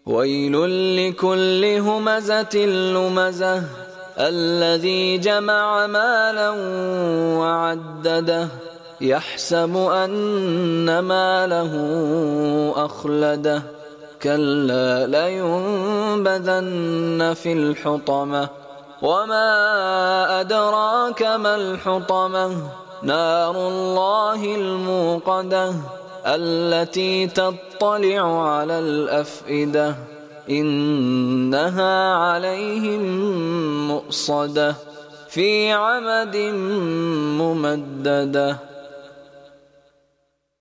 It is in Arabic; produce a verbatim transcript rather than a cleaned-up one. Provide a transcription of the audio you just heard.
ويل لكل همزة لمزة الذي جمع مالا وعدده يحسب أن ماله أخلده كلا لينبذن في الحطمة وما أدراك ما الحطمة نار الله الموقدة التي تطلع على الأفئدة إنها عليهم مؤصدة في عمد ممددة.